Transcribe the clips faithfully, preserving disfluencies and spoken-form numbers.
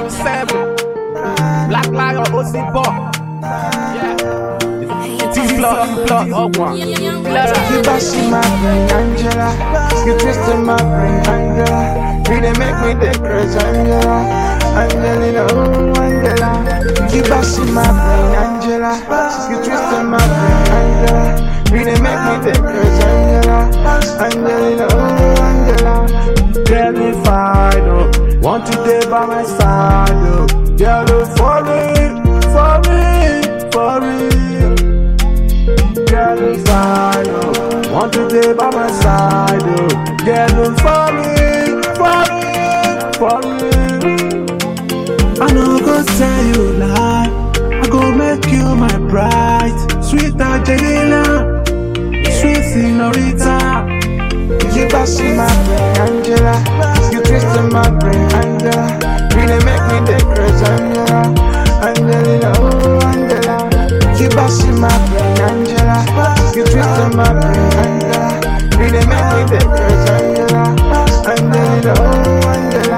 Mark seven, Black Lion, O C Ball. Yeah. T-Plot, Plot, Ogwa. You bashing my brain, Angela. You twisting my brain, Angela. You dey make me dey crazy, Angela. Angelina, oh Angela. You bashing my brain, Angela. You twisting my brain, Angela. You dey make me dey crazy, Angela. Angelina, oh Angela. Tell me fine, oh. Want you there by my side, oh. Girl, oh, for me, for me, for me. Girl, oh, fine, oh. Want you there by my side, oh. Girl, oh, for me, for me, for me. I no go tell you lie, I go make you my bride, sweet Angelina, sweet señorita. You bashing my brain, Angela. You twisting my brain, Angela. You dey make me dey crazy, Angela. Angelina, oh Angela. You bashing my brain, Angela. You twisting my brain, Angela. You dey make me dey crazy, Angela. Angelina, oh Angela.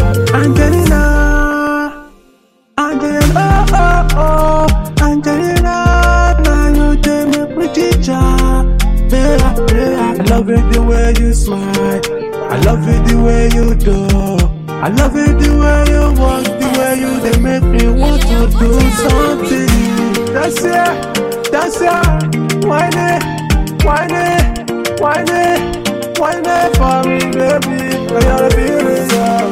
Angelina, Angelina, oh oh oh, Angelina, now you dey make me ginger. Yeah, yeah. I love it the way you smile, I love it the way you do, I love it the way you walk, the way you dey make me want to do something. That's it, that's it. Whine it, whine it, whine it, whine it for me, baby. When you're feeling love,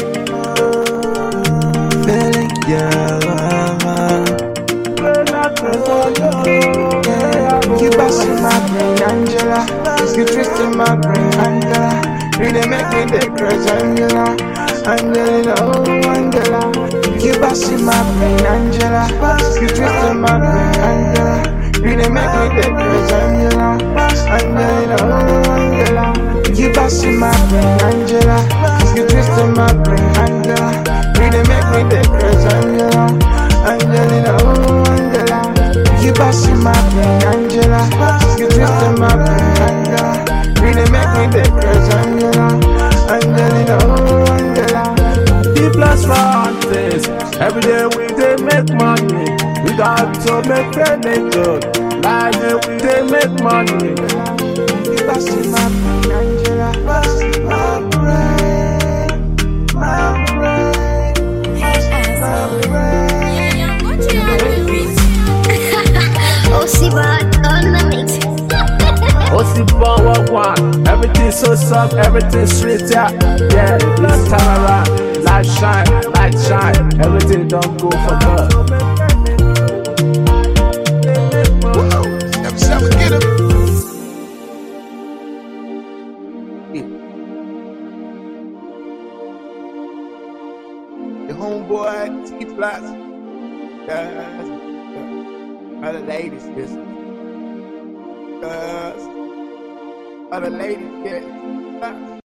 feeling yeah. When I press on you, You bashing my brain, Angela. You twisting my brain, Angela. You dey make me dey crazy, Angela. Angelina, oh Angela. You bashing my brain, Angela. You twisting my brain, Angela. You dey make me dey crazy, Angela. Angelina, oh Angela. You bashing my brain, Angela. You twisting my brain, Angela. You dey make me dey crazy, Angela. Angelina, oh Angela. You bashing my brain, Angela. You twisting my brain, Angela. You dey make me dey crazy, Angela. Angelina, oh Angela. The plus frontiers. Every day we dey make money. We got to make furniture. Like we dey make money. You bashing my brain, Angela. Bashing my brain, my brain, my brain. O C Ball on the mix. O C Ball, what one? Everything so soft, everything sweet, yeah. Yeah, this time around, light shine, light shine. Everything don't go for good. Never shall forget him. The homeboy, T-Plot. Guys, all the ladies listen. Guys, all the ladies get it.